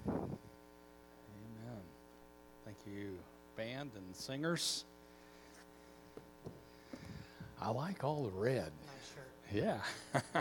Amen. Thank you, band and singers. I like all the red. Nice shirt. Yeah.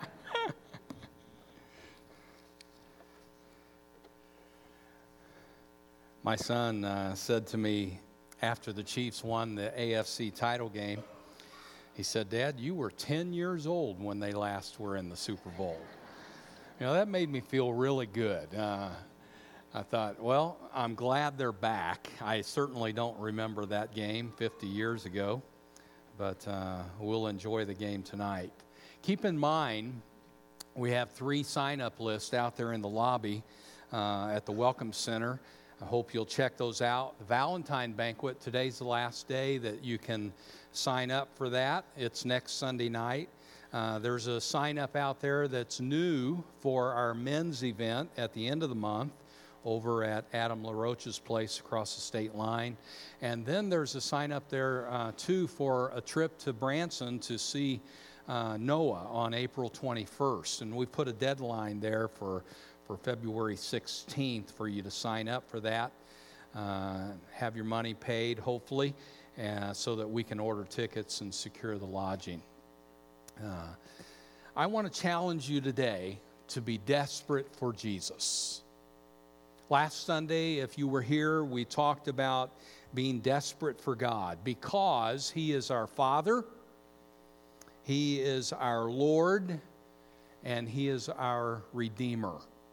My son said to me after the Chiefs won the AFC title game, he said, "Dad, you were 10 years old when they last were in the Super Bowl." You know, that made me feel really good. I thought, well, I'm glad they're back. I certainly don't remember that game 50 years ago, but we'll enjoy the game tonight. Keep in mind, we have 3 sign-up lists out there in the lobby at the Welcome Center. I hope you'll check those out. The Valentine Banquet, today's the last day that you can sign up for that. It's next Sunday night. There's a sign-up out there that's new for our men's event at the end of the month over at Adam LaRoche's place across the state line. And then there's a sign-up there, too, for a trip to Branson to see Noah on April 21st. And we put a deadline there for February 16th for you to sign up for that. Have your money paid, hopefully, so that we can order tickets and secure the lodging. I want to challenge you today to be desperate for Jesus. Last Sunday, if you were here, we talked about being desperate for God because He is our Father, He is our Lord, and He is our Redeemer.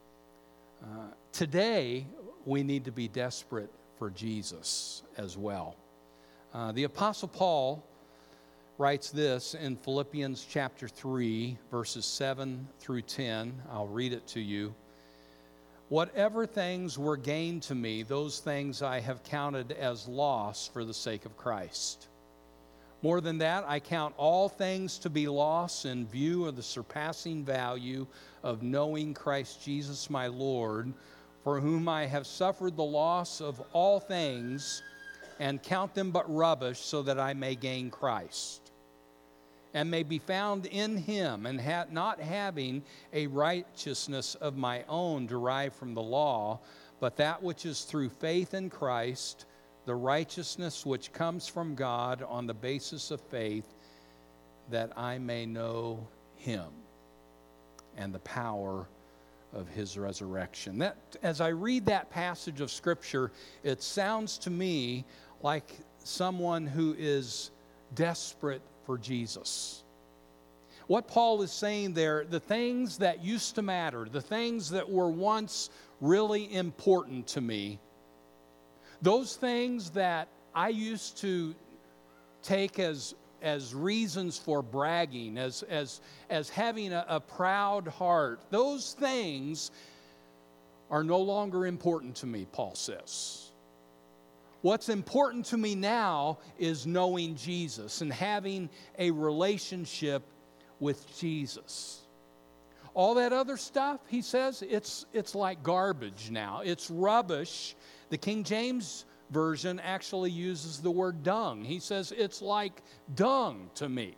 Today, we need to be desperate for Jesus as well. The Apostle Paul writes this in Philippians chapter 3, verses 7 through 10. I'll read it to you. "Whatever things were gained to me, those things I have counted as loss for the sake of Christ. More than that, I count all things to be loss in view of the surpassing value of knowing Christ Jesus my Lord, for whom I have suffered the loss of all things, and count them but rubbish, so that I may gain Christ, and may be found in Him, and not having a righteousness of my own derived from the law, but that which is through faith in Christ, the righteousness which comes from God on the basis of faith, that I may know Him and the power of His resurrection." That, as I read that passage of Scripture, it sounds to me like someone who is desperate for Jesus. What Paul is saying there, the things that used to matter, the things that were once really important to me, those things that I used to take as reasons for bragging, as having a proud heart, those things are no longer important to me, Paul says. What's important to me now is knowing Jesus and having a relationship with Jesus. All that other stuff, he says, it's like garbage now. It's rubbish. The King James Version actually uses the word dung. He says it's like dung to me.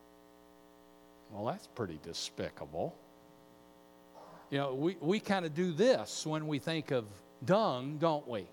Well, that's pretty despicable. You know, we kind of do this when we think of dung, don't we?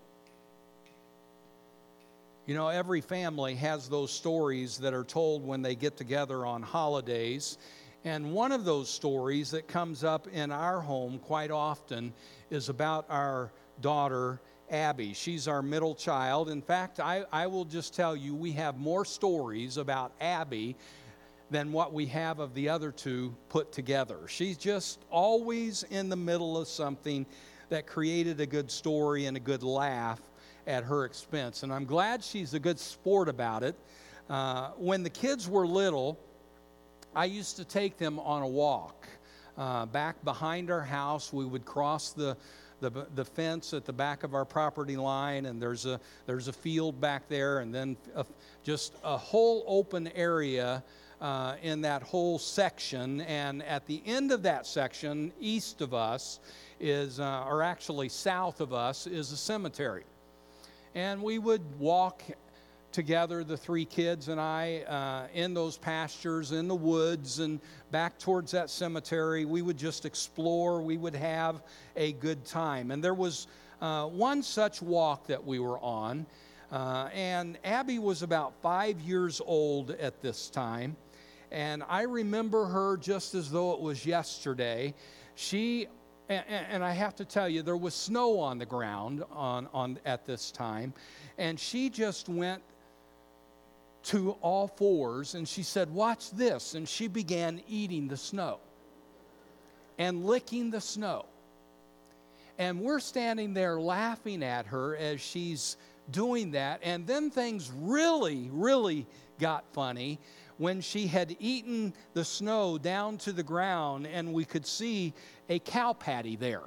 You know, every family has those stories that are told when they get together on holidays. And one of those stories that comes up in our home quite often is about our daughter, Abby. She's our middle child. In fact, I will just tell you, we have more stories about Abby than what we have of the other two put together. She's just always in the middle of something that created a good story and a good laugh at her expense. And I'm glad she's a good sport about it. When the kids were little, I used to take them on a walk. Back behind our house, we would cross the fence at the back of our property line, and there's a field back there, and then just a whole open area in that whole section. And at the end of that section, east of us or actually south of us, is a cemetery. And we would walk together, the three kids and I, in those pastures, in the woods, and back towards that cemetery. We would just explore. We would have a good time. And there was one such walk that we were on, and Abby was about 5 years old at this time. And I remember her just as though it was yesterday. And I have to tell you, there was snow on the ground at this time, and she just went to all fours, and she said, "Watch this," and she began eating the snow and licking the snow. And we're standing there laughing at her as she's doing that, and then things really got funny when she had eaten the snow down to the ground and we could see a cow patty there.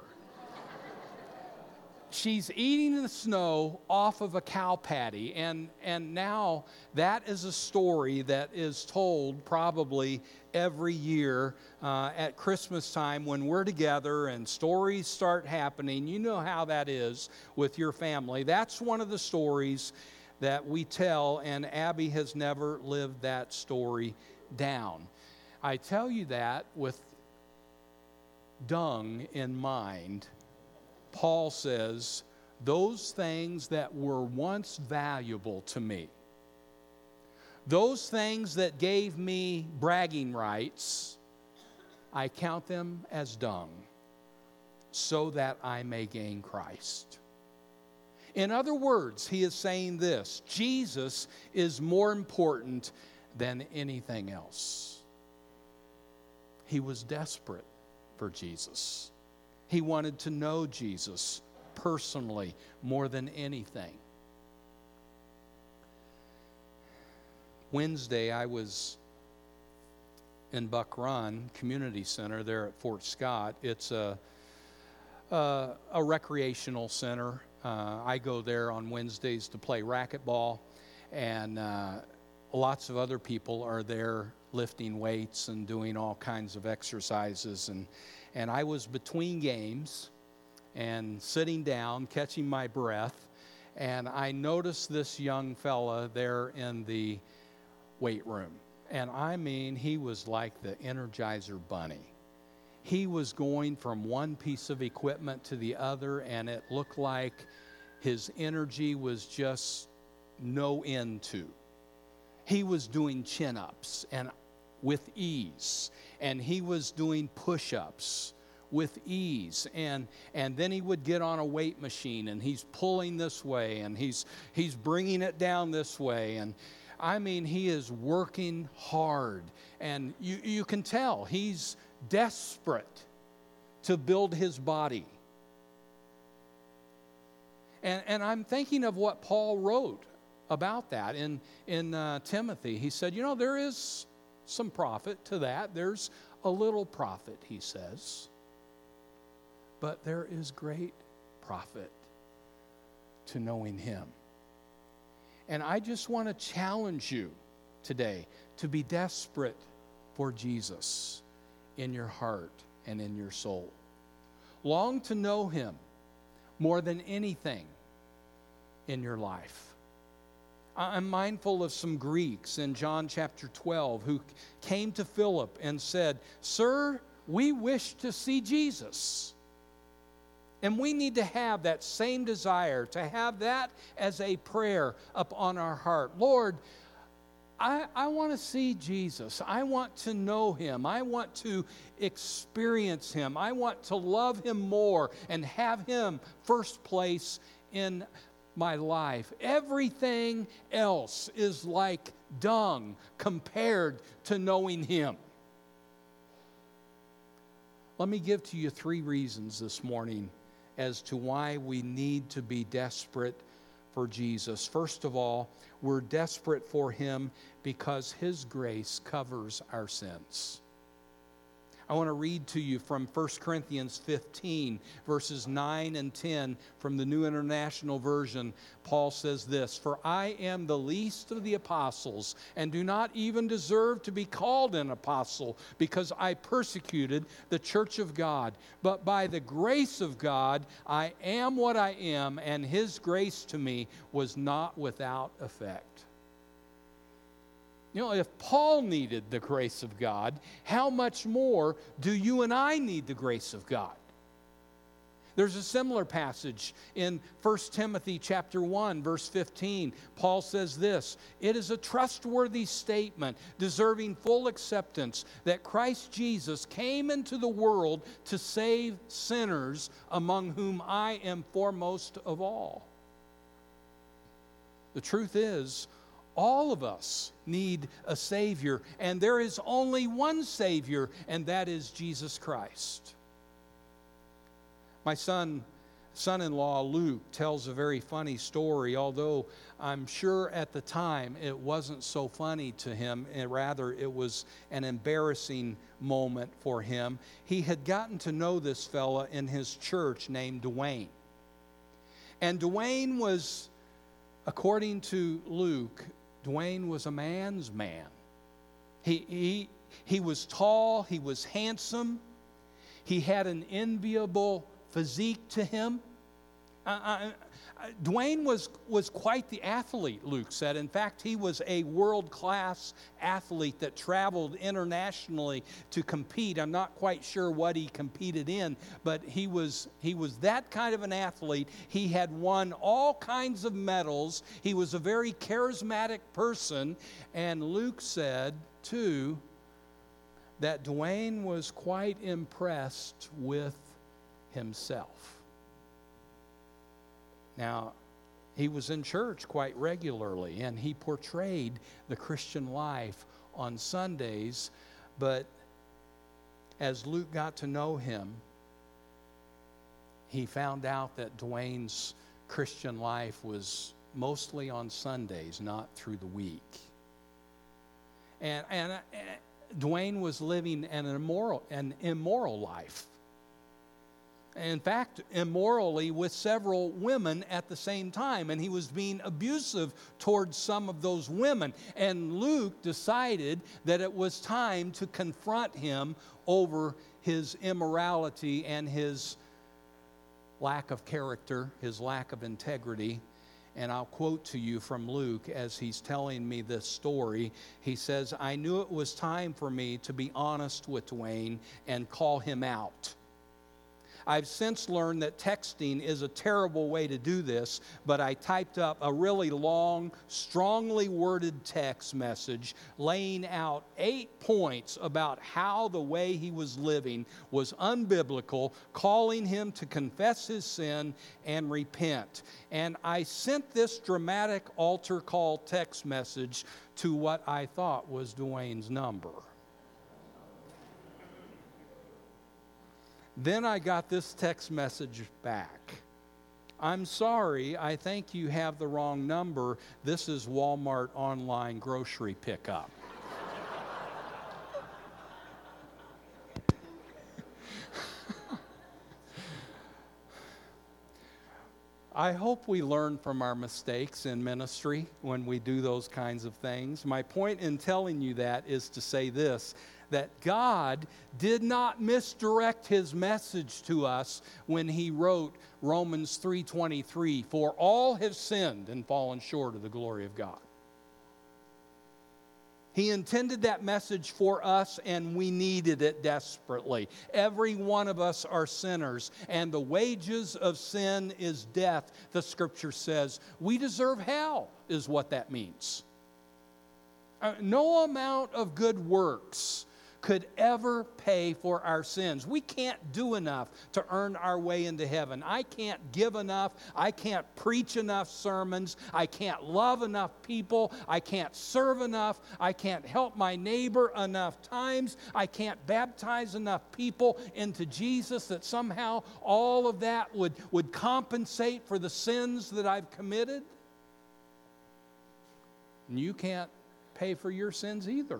She's eating the snow off of a cow patty, and now that is a story that is told probably every year at Christmas time when we're together and stories start happening. You know how that is with your family. That's one of the stories that we tell, and Abby has never lived that story down. I tell you that with dung in mind. Paul says, those things that were once valuable to me, those things that gave me bragging rights, I count them as dung so that I may gain Christ. In other words, he is saying this: Jesus is more important than anything else. He was desperate for Jesus. He wanted to know Jesus personally more than anything. Wednesday, I was in Buck Run Community Center there at Fort Scott. It's a recreational center. I go there on Wednesdays to play racquetball, and lots of other people are there lifting weights and doing all kinds of exercises. And I was between games and sitting down, catching my breath, and I noticed this young fella there in the weight room. And I mean, he was like the Energizer Bunny. He was going from one piece of equipment to the other, and it looked like his energy was just no end to. He was doing chin-ups and with ease, and he was doing push-ups with ease, and then he would get on a weight machine, and he's pulling this way, and he's bringing it down this way, and I mean, he is working hard, and you can tell he's desperate to build his body. And I'm thinking of what Paul wrote about that in Timothy. He said, there is some profit to that. There's a little profit, he says. But there is great profit to knowing him. And I just want to challenge you today to be desperate for Jesus in your heart and in your soul. Long to know him more than anything in your life. I'm mindful of some Greeks in John chapter 12 who came to Philip and said, "Sir, we wish to see Jesus." And we need to have that same desire, to have that as a prayer upon our heart. Lord, I want to see Jesus. I want to know him. I want to experience him. I want to love him more and have him first place in my life. Everything else is like dung compared to knowing him. Let me give to you 3 reasons this morning as to why we need to be desperate for Jesus. First of all, we're desperate for him because his grace covers our sins. I want to read to you from 1 Corinthians 15, verses 9 and 10 from the New International Version. Paul says this, "For I am the least of the apostles and do not even deserve to be called an apostle because I persecuted the church of God. But by the grace of God, I am what I am, and his grace to me was not without effect." You know, if Paul needed the grace of God, how much more do you and I need the grace of God? There's a similar passage in 1 Timothy chapter 1, verse 15. Paul says this, "It is a trustworthy statement, deserving full acceptance, that Christ Jesus came into the world to save sinners, among whom I am foremost of all." The truth is, all of us need a Savior, and there is only one Savior, and that is Jesus Christ. My son-in-law Luke tells a very funny story, although I'm sure at the time it wasn't so funny to him, and rather it was an embarrassing moment for him. He had gotten to know this fella in his church named Dwayne. And Dwayne was, according to Luke, Dwayne was a man's man. He was tall, he was handsome, he had an enviable physique to him. Dwayne was quite the athlete, Luke said. In fact, he was a world-class athlete that traveled internationally to compete. I'm not quite sure what he competed in, but he was that kind of an athlete. He had won all kinds of medals. He was a very charismatic person. And Luke said, too, that Dwayne was quite impressed with himself. Now, he was in church quite regularly, and he portrayed the Christian life on Sundays, but as Luke got to know him, he found out that Dwayne's Christian life was mostly on Sundays, not through the week. And Dwayne was living an immoral life. In fact, immorally with several women at the same time. And he was being abusive towards some of those women. And Luke decided that it was time to confront him over his immorality and his lack of character, his lack of integrity. And I'll quote to you from Luke as he's telling me this story. He says, "I knew it was time for me to be honest with Dwayne and call him out. I've since learned that texting is a terrible way to do this, but I typed up a really long, strongly worded text message laying out 8 points about how the way he was living was unbiblical, calling him to confess his sin and repent. And I sent this dramatic altar call text message to what I thought was Dwayne's number. Then I got this text message back. I'm sorry, I think you have the wrong number. This is Walmart online grocery pickup." I hope we learn from our mistakes in ministry when we do those kinds of things. My point in telling you that is to say this, that God did not misdirect his message to us when he wrote Romans 3:23, "For all have sinned and fallen short of the glory of God." He intended that message for us, and we needed it desperately. Every one of us are sinners, and the wages of sin is death, the Scripture says. We deserve hell, is what that means. No amount of good works could ever pay for our sins. We can't do enough to earn our way into heaven. I can't give enough. I can't preach enough sermons. I can't love enough people. I can't serve enough. I can't help my neighbor enough times. I can't baptize enough people into Jesus that somehow all of that would compensate for the sins that I've committed. And you can't pay for your sins either.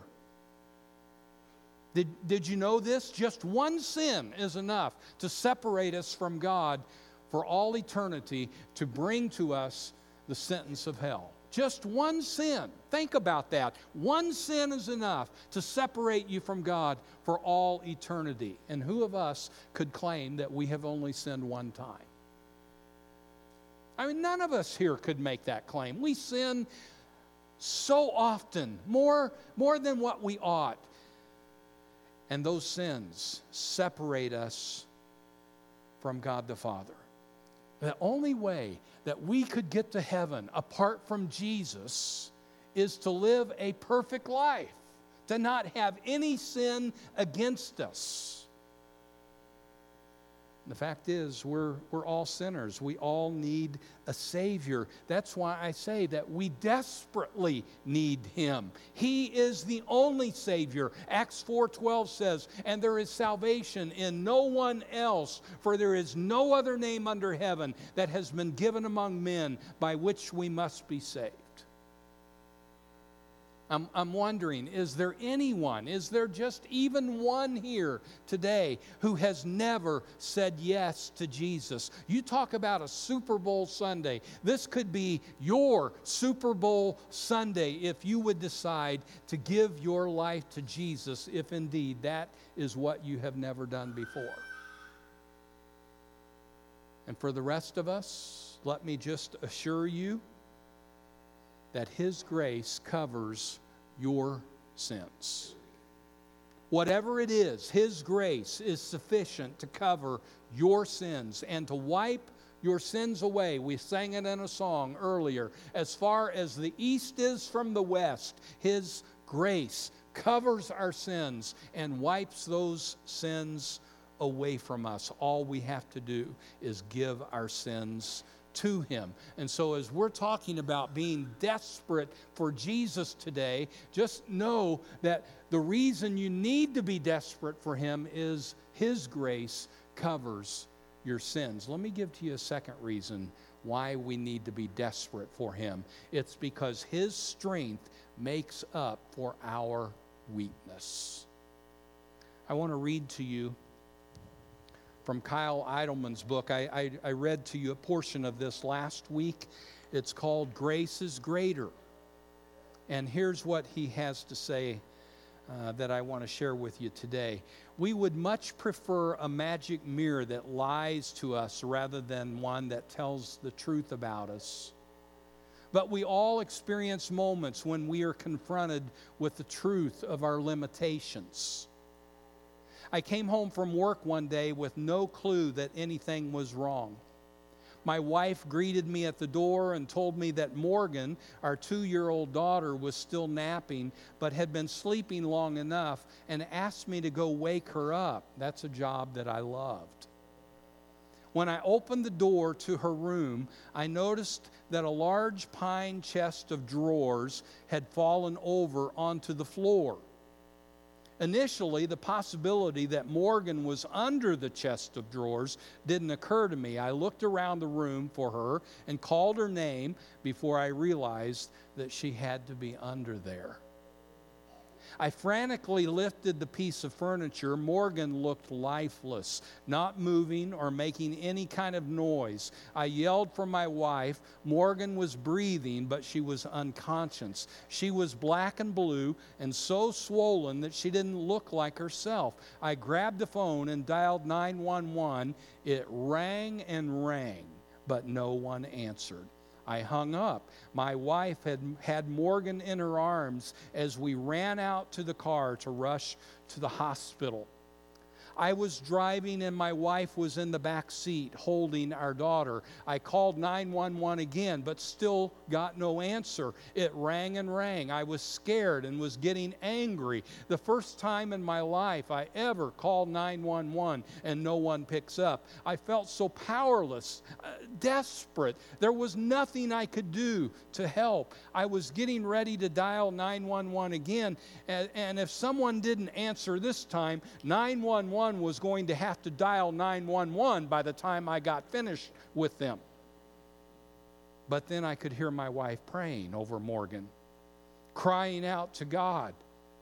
Did you know this? Just one sin is enough to separate us from God for all eternity, to bring to us the sentence of hell. Just one sin. Think about that. One sin is enough to separate you from God for all eternity. And who of us could claim that we have only sinned one time? I mean, none of us here could make that claim. We sin so often, more than what we ought. And those sins separate us from God the Father. The only way that we could get to heaven apart from Jesus is to live a perfect life, to not have any sin against us. The fact is, we're all sinners. We all need a Savior. That's why I say that we desperately need Him. He is the only Savior. Acts 4:12 says, "And there is salvation in no one else, for there is no other name under heaven that has been given among men by which we must be saved." I'm wondering, is there anyone, is there just even one here today who has never said yes to Jesus? You talk about a Super Bowl Sunday. This could be your Super Bowl Sunday if you would decide to give your life to Jesus, if indeed that is what you have never done before. And for the rest of us, let me just assure you that His grace covers your sins. Whatever it is, His grace is sufficient to cover your sins and to wipe your sins away. We sang it in a song earlier. As far as the east is from the west, His grace covers our sins and wipes those sins away from us. All we have to do is give our sins to Him. And so as we're talking about being desperate for Jesus today, just know that the reason you need to be desperate for Him is His grace covers your sins. Let me give to you a second reason why we need to be desperate for Him. It's because His strength makes up for our weakness. I want to read to you from Kyle Idleman's book. I read to you a portion of this last week. It's called Grace is Greater. And here's what he has to say that I want to share with you today. We would much prefer a magic mirror that lies to us rather than one that tells the truth about us. But we all experience moments when we are confronted with the truth of our limitations. I came home from work one day with no clue that anything was wrong. My wife greeted me at the door and told me that Morgan, our 2-year-old daughter, was still napping but had been sleeping long enough, and asked me to go wake her up. That's a job that I loved. When I opened the door to her room, I noticed that a large pine chest of drawers had fallen over onto the floor. Initially, the possibility that Morgan was under the chest of drawers didn't occur to me. I looked around the room for her and called her name before I realized that she had to be under there. I frantically lifted the piece of furniture. Morgan looked lifeless, not moving or making any kind of noise. I yelled for my wife. Morgan was breathing, but she was unconscious. She was black and blue and so swollen that she didn't look like herself. I grabbed the phone and dialed 911. It rang and rang, but no one answered. I hung up. My wife had Morgan in her arms as we ran out to the car to rush to the hospital. I was driving and my wife was in the back seat holding our daughter. I called 911 again, but still got no answer. It rang and rang. I was scared and was getting angry. The first time in my life I ever called 911 and no one picks up. I felt so powerless, desperate. There was nothing I could do to help. I was getting ready to dial 911 again, and if someone didn't answer this time, 911 was going to have to dial 911 by the time I got finished with them. But then I could hear my wife praying over Morgan, crying out to God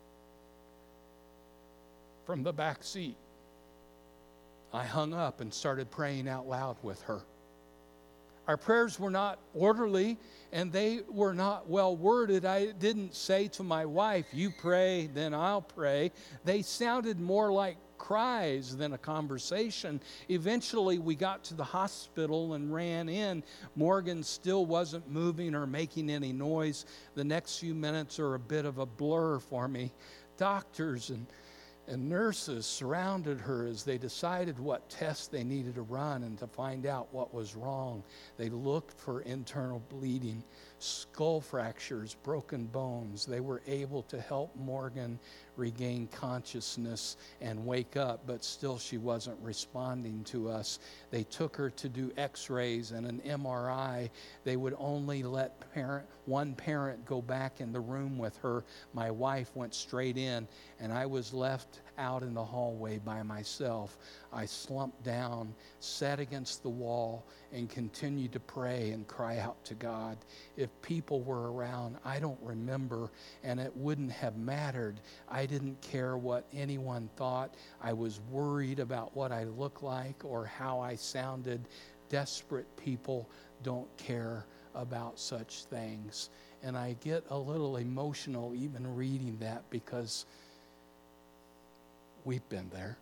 from the back seat. I hung up and started praying out loud with her. Our prayers were not orderly and they were not well worded. I didn't say to my wife, "You pray, then I'll pray." They sounded more like cries than a conversation. Eventually, we got to the hospital and ran in. Morgan still wasn't moving or making any noise. The next few minutes are a bit of a blur for me. Doctors and nurses surrounded her as they decided what tests they needed to run and to find out what was wrong. They looked for internal bleeding, skull fractures, broken bones. They were able to help Morgan regain consciousness and wake up, but still she wasn't responding to us. They took her to do x-rays and an MRI. They would only let one parent go back in the room with her. My wife went straight in, and I was left out in the hallway by myself. I slumped down, sat against the wall, and continued to pray and cry out to God. If people were around, I don't remember, and it wouldn't have mattered. I didn't care what anyone thought. I was worried about what I looked like or how I sounded. Desperate people don't care about such things. And I get a little emotional even reading that because we've been there.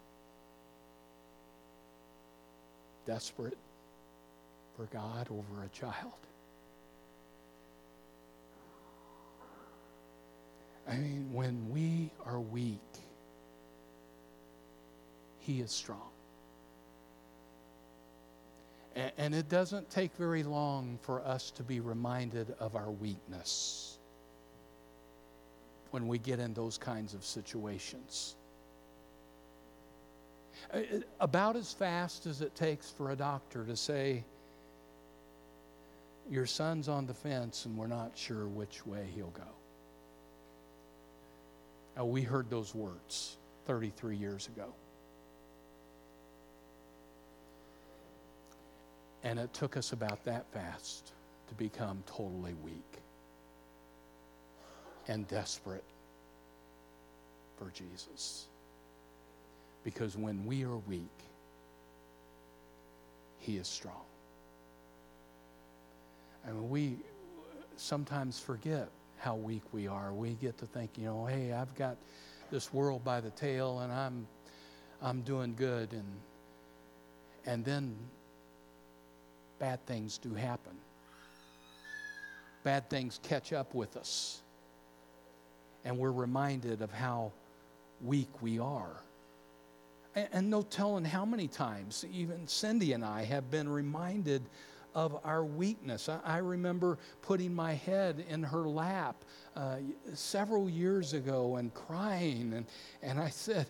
Desperate for God over a child. I mean, when we are weak, He is strong. And it doesn't take very long for us to be reminded of our weakness when we get in those kinds of situations. About as fast as it takes for a doctor to say, your son's on the fence and we're not sure which way he'll go. Now, we heard those words 33 years ago. And it took us about that fast to become totally weak and desperate for Jesus. Because when we are weak, He is strong. And we sometimes forget how weak we are. We get to think, hey, I've got this world by the tail and I'm doing good, and then bad things do happen. Bad things catch up with us. And we're reminded of how weak we are. And no telling how many times even Cindy and I have been reminded of our weakness. I remember putting my head in her lap several years ago and crying. And I said,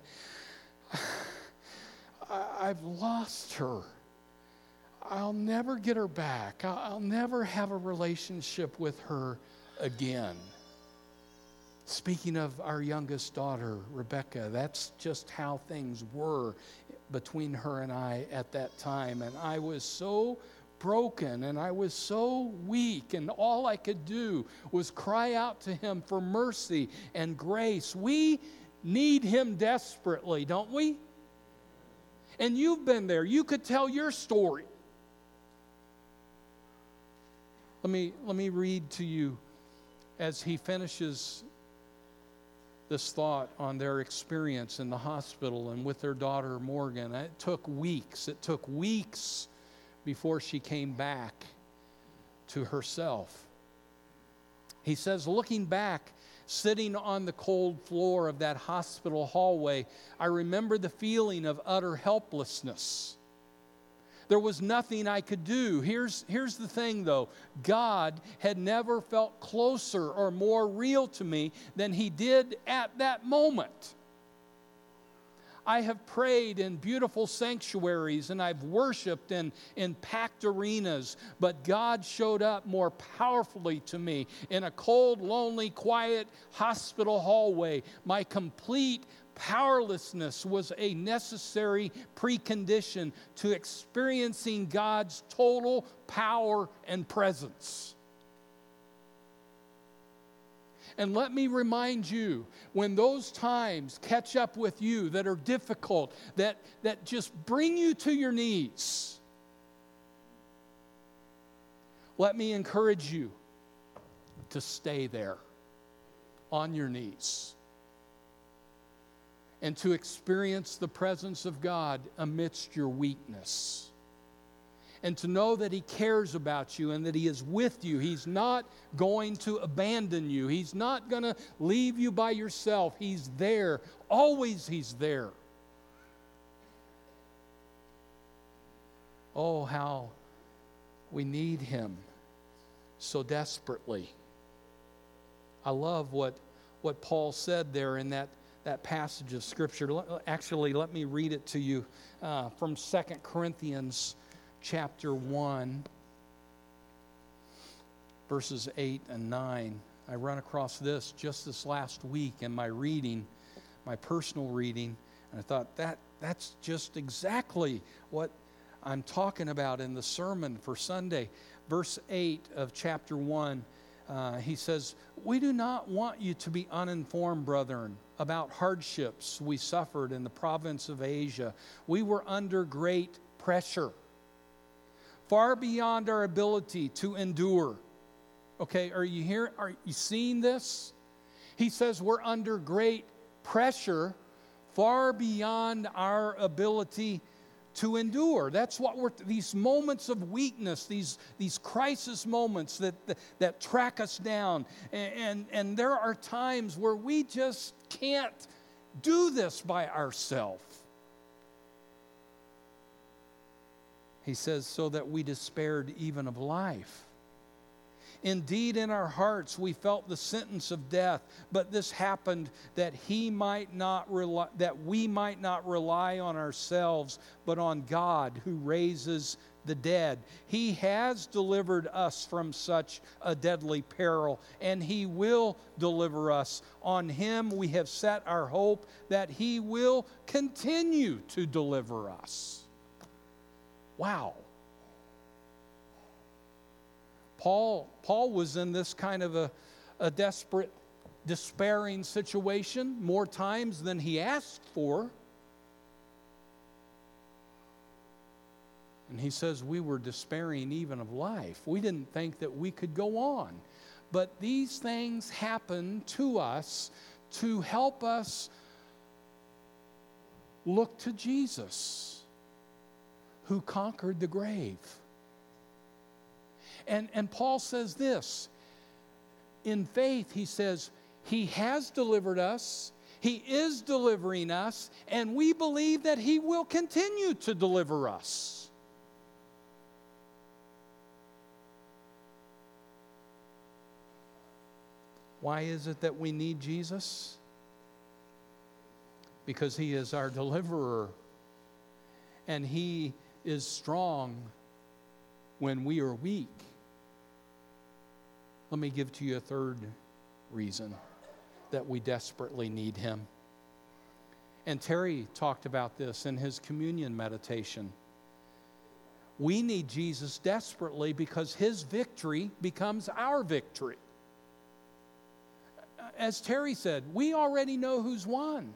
I've lost her. I'll never get her back. I'll never have a relationship with her again. Speaking of our youngest daughter, Rebecca, that's just how things were between her and I at that time. And I was so broken and I was so weak, and all I could do was cry out to Him for mercy and grace. We need Him desperately, don't we? And you've been there. You could tell your story. Let me read to you as he finishes this thought on their experience in the hospital and with their daughter Morgan. It took weeks. It took weeks before she came back to herself. He says, looking back, sitting on the cold floor of that hospital hallway, I remember the feeling of utter helplessness. There was nothing I could do. Here's the thing, though. God had never felt closer or more real to me than He did at that moment. I have prayed in beautiful sanctuaries and I've worshiped in packed arenas, but God showed up more powerfully to me in a cold, lonely, quiet hospital hallway. My complete powerlessness was a necessary precondition to experiencing God's total power and presence. And let me remind you, when those times catch up with you that are difficult, that just bring you to your knees, let me encourage you to stay there on your knees and to experience the presence of God amidst your weakness. And to know that He cares about you and that He is with you. He's not going to abandon you. He's not going to leave you by yourself. He's there. Always He's there. Oh, how we need Him so desperately. I love what Paul said there in that passage of Scripture. Actually, let me read it to you from 2 Corinthians chapter 1, verses 8 and 9. I run across this just this last week in my reading, my personal reading, and I thought that's just exactly what I'm talking about in the sermon for Sunday. Verse 8 of chapter 1, he says, "We do not want you to be uninformed, brethren, about hardships we suffered in the province of Asia. We were under great pressure, far beyond our ability to endure." Okay, are you here? Are you seeing this? He says we're under great pressure, far beyond our ability to endure. That's what these moments of weakness, these crisis moments that track us down. And there are times where we just can't do this by ourselves. He says, so that we despaired even of life. Indeed, in our hearts we felt the sentence of death, but this happened that we might not rely on ourselves, but on God who raises the dead. He has delivered us from such a deadly peril, and He will deliver us. On Him we have set our hope that He will continue to deliver us. Wow. Paul was in this kind of a desperate, despairing situation more times than he asked for. And he says we were despairing even of life. We didn't think that we could go on. But these things happen to us to help us look to Jesus, who conquered the grave. And Paul says this, in faith he says, He has delivered us, He is delivering us, and we believe that He will continue to deliver us. Why is it that we need Jesus? Because He is our deliverer, and He is strong when we are weak. Let me give to you a third reason that we desperately need Him. And Terry talked about this in his communion meditation. We need Jesus desperately because His victory becomes our victory. As Terry said, we already know who's won.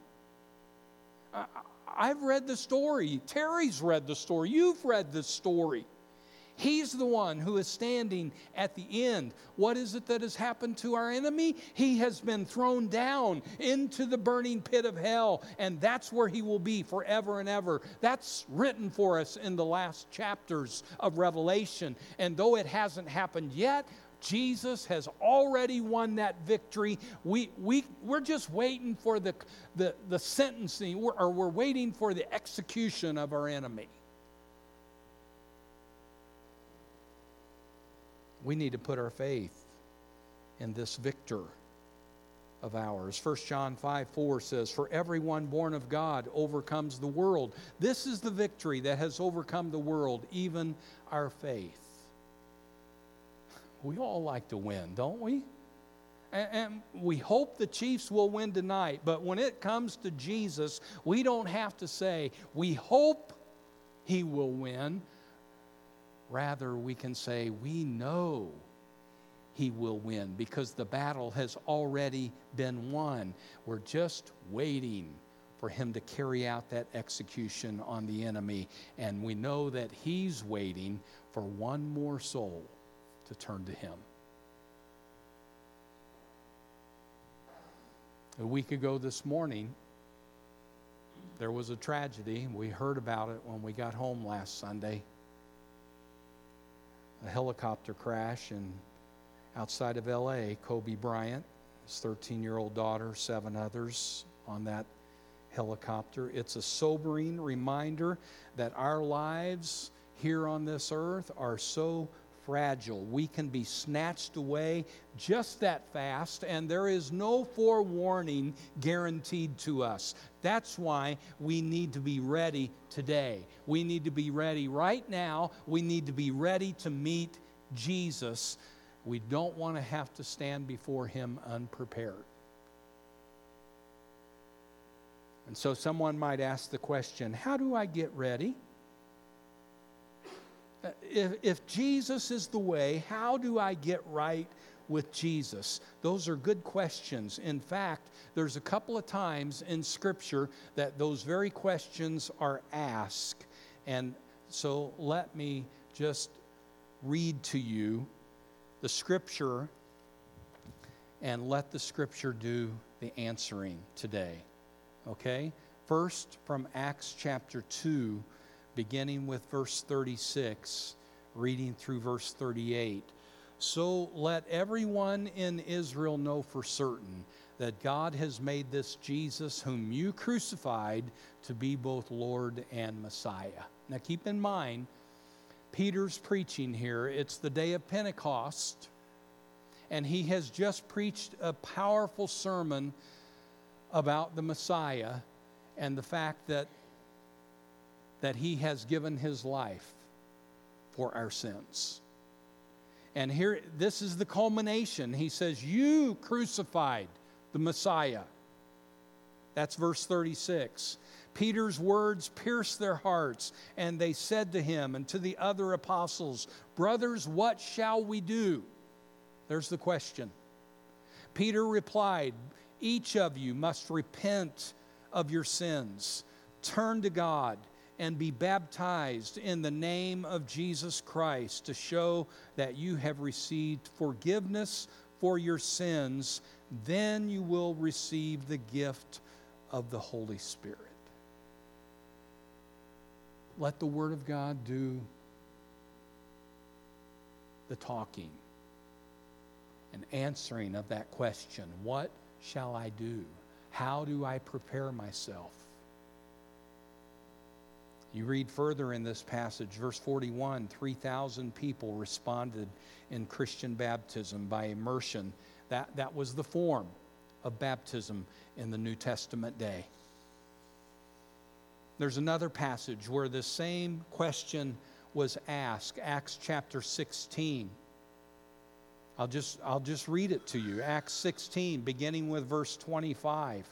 I've read the story. Terry's read the story. You've read the story. He's the one who is standing at the end. What is it that has happened to our enemy? He has been thrown down into the burning pit of hell, and that's where he will be forever and ever. That's written for us in the last chapters of Revelation. And though it hasn't happened yet, Jesus has already won that victory. We're just waiting for the sentencing, or we're waiting for the execution of our enemy. We need to put our faith in this victor of ours. 1 John 5:4 says, "For everyone born of God overcomes the world. This is the victory that has overcome the world, even our faith." We all like to win, don't we? And we hope the Chiefs will win tonight. But when it comes to Jesus, we don't have to say, we hope He will win. Rather, we can say, we know He will win because the battle has already been won. We're just waiting for Him to carry out that execution on the enemy. And we know that He's waiting for one more soul to turn to Him. A week ago this morning, There was a tragedy. We heard about it when we got home last Sunday. A helicopter crash outside of L.A. Kobe Bryant, his 13-year-old daughter, 7 others on that helicopter. It's a sobering reminder that our lives here on this earth are so fragile. We can be snatched away just that fast, and there is no forewarning guaranteed to us. That's why we need to be ready today. We need to be ready right now. We need to be ready to meet Jesus. We don't want to have to stand before Him unprepared. And so someone might ask the question, how do I get ready? If Jesus is the way, how do I get right with Jesus? Those are good questions. In fact, there's a couple of times in Scripture that those very questions are asked. And so let me just read to you the Scripture and let the Scripture do the answering today. Okay? First, from Acts chapter 2, beginning with verse 36, reading through verse 38. So let everyone in Israel know for certain that God has made this Jesus, whom you crucified, to be both Lord and Messiah. Now keep in mind, Peter's preaching here. It's the day of Pentecost, and he has just preached a powerful sermon about the Messiah and the fact that He has given His life for our sins. And here, this is the culmination. He says, you crucified the Messiah. That's verse 36. Peter's words pierced their hearts, and they said to him and to the other apostles, brothers, what shall we do? There's the question. Peter replied, each of you must repent of your sins, turn to God, and be baptized in the name of Jesus Christ to show that you have received forgiveness for your sins. Then you will receive the gift of the Holy Spirit. Let the Word of God do the talking and answering of that question. What shall I do? How do I prepare myself? You read further in this passage, verse 41, 3,000 people responded in Christian baptism by immersion. That was the form of baptism in the New Testament day. There's another passage where the same question was asked, Acts chapter 16. I'll just read it to you. Acts 16, beginning with verse 25.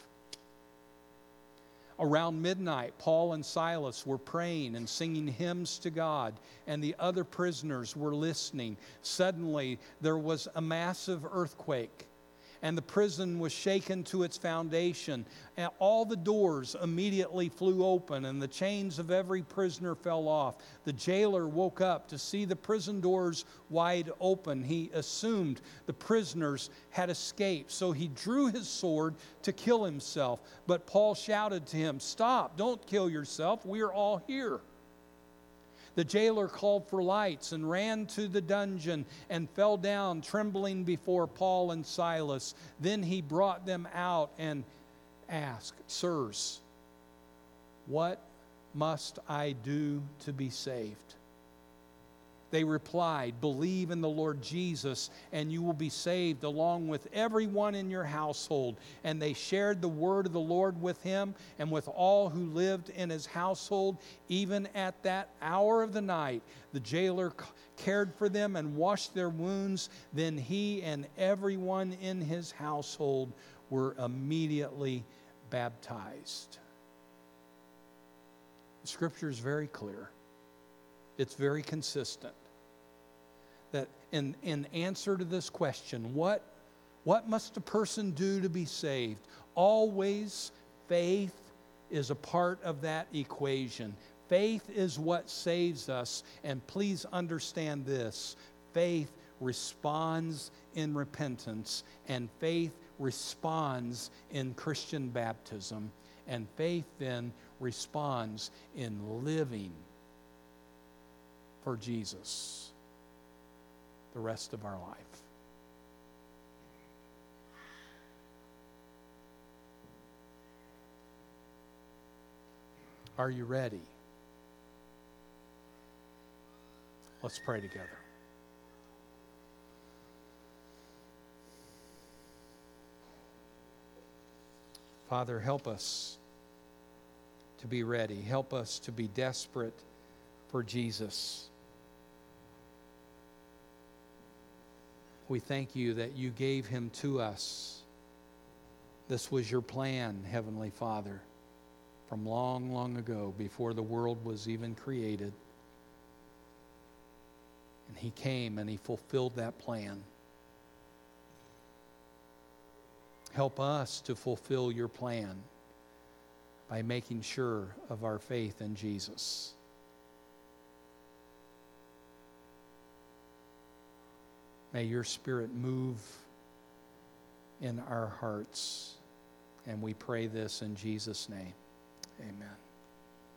Around midnight, Paul and Silas were praying and singing hymns to God, and the other prisoners were listening. Suddenly, there was a massive earthquake, and the prison was shaken to its foundation. And all the doors immediately flew open, and the chains of every prisoner fell off. The jailer woke up to see the prison doors wide open. He assumed the prisoners had escaped, so he drew his sword to kill himself. But Paul shouted to him, "Stop, don't kill yourself. We are all here." The jailer called for lights and ran to the dungeon and fell down trembling before Paul and Silas. Then he brought them out and asked, "Sirs, what must I do to be saved?" They replied, "Believe in the Lord Jesus, and you will be saved along with everyone in your household." And they shared the word of the Lord with him and with all who lived in his household. Even at that hour of the night, the jailer cared for them and washed their wounds. Then he and everyone in his household were immediately baptized. The Scripture is very clear. It's very consistent. That in answer to this question, what must a person do to be saved? Always faith is a part of that equation. Faith is what saves us. And please understand this. Faith responds in repentance, and faith responds in Christian baptism. And faith then responds in living for Jesus the rest of our life. Are you ready? Let's pray together. Father, help us to be ready. Help us to be desperate for Jesus. We thank you that you gave him to us. This was your plan, Heavenly Father, from long, long ago, before the world was even created. And he came and he fulfilled that plan. Help us to fulfill your plan by making sure of our faith in Jesus. May your Spirit move in our hearts. And we pray this in Jesus' name. Amen.